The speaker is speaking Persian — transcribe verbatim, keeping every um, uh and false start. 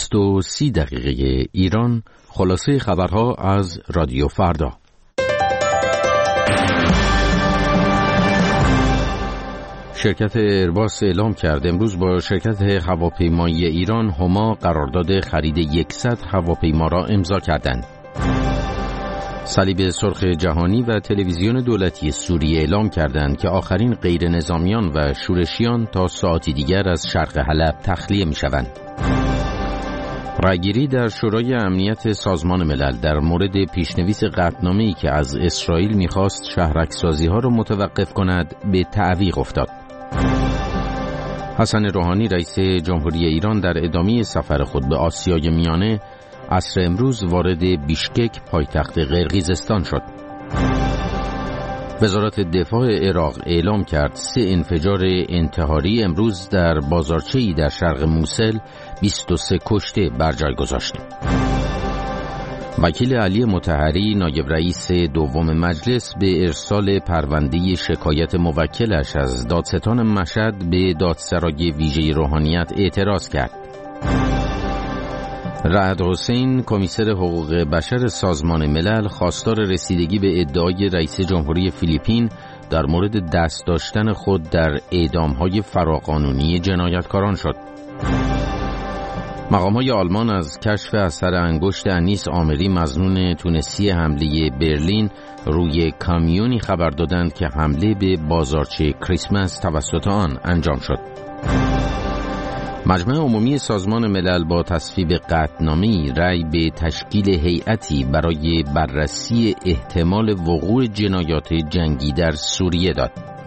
بیست و سی دقیقه ایران، خلاصه خبرها از رادیو فردا. شرکت ایرباس اعلام کرد امروز با شرکت هواپیمایی ایران هما قرارداد خرید یکصد هواپیما را امضا کردند. صلیب سرخ جهانی و تلویزیون دولتی سوریه اعلام کردند که آخرین غیر نظامیان و شورشیان تا ساعتی دیگر از شرق حلب تخلیه می شوند. رأیگیری در شورای امنیت سازمان ملل در مورد پیشنویس قطعنامه‌ای که از اسرائیل می‌خواست شهرک‌سازی‌ها را متوقف کند به تعویق افتاد. حسن روحانی رئیس جمهوری ایران در ادامه سفر خود به آسیای میانه عصر امروز وارد بیشکک پایتخت قرقیزستان شد. وزارت دفاع عراق اعلام کرد سه انفجار انتحاری امروز در بازارچه‌ای در شرق موصل بیست و سه کشته بر جای گذاشت. وکیل علی مطهری نایب رئیس دوم مجلس به ارسال پرونده شکایت موکلش از دادستان مشهد به دادسرای ویژه روحانیت اعتراض کرد. رعد حسین کمیسر حقوق بشر سازمان ملل خواستار رسیدگی به ادعای رئیس جمهوری فیلیپین در مورد دست داشتن خود در اعدام‌های فراقانونی جنایتکاران شد. مقام‌های آلمان از کشف اثر انگشت انیس آمری مظنون تونسی حمله برلین روی کامیونی خبر دادند که حمله به بازارچه کریسمس توسط آن انجام شد. مجمع عمومی سازمان ملل با تصویب قطعنامه‌ای رأی به تشکیل هیئتی برای بررسی احتمال وقوع جنایات جنگی در سوریه داد.